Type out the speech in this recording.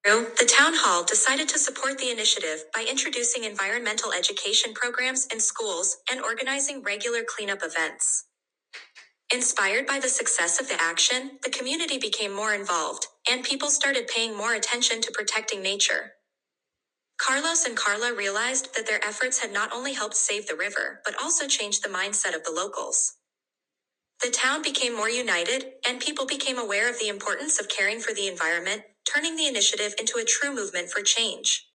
The town hall decided to support the initiative by introducing environmental education programs in schools and organizing regular cleanup events. Inspired by the success of the action, the community became more involved, and people started paying more attention to protecting nature. Carlos and Carla realized that their efforts had not only helped save the river, but also changed the mindset of the locals. The town became more united, and people became aware of the importance of caring for the environment, turning the initiative into a true movement for change.